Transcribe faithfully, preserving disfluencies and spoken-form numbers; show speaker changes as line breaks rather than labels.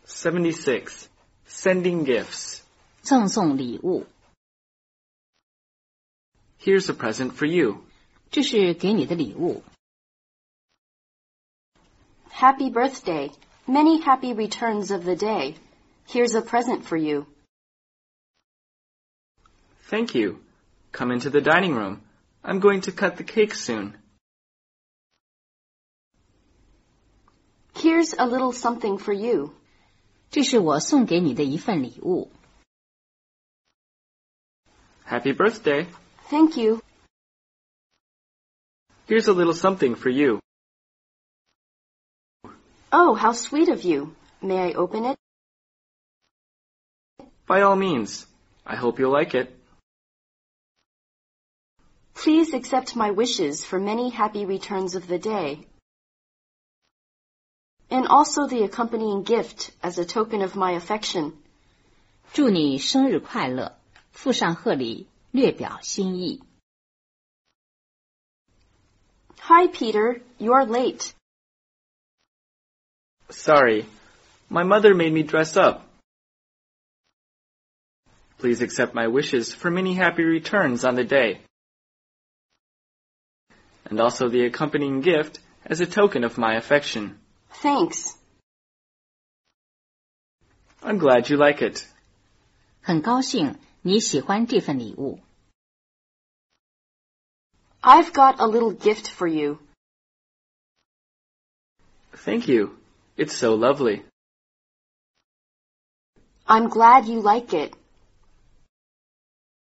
seventy-six. Sending gifts.
赠送礼物。
Here's a present for you.
这是给你的礼物。
Happy birthday. Many happy returns of the day. Here's a present for you.
Thank you. Come into the dining room. I'm going to cut the cake soon.
Here's a little something for you.
这是我送给你的一份礼物。
Happy birthday.
Thank you.
Here's a little something for you.
Oh, how sweet of you. May I open it?
By all means. I hope you'll like it.
Please accept my wishes for many happy returns of the day, and also the accompanying gift as a token of my affection.
祝你生日快乐，附上贺礼，略表心意。
Hi, Peter. You're late.
Sorry. My mother made me dress up. Please accept my wishes for many happy returns on the day, and also the accompanying gift as a token of my affection.
Thanks.
I'm glad you like it.
很高兴你喜欢这份礼物。
I've got a little gift for you.
Thank you. It's so lovely.
I'm glad you like it.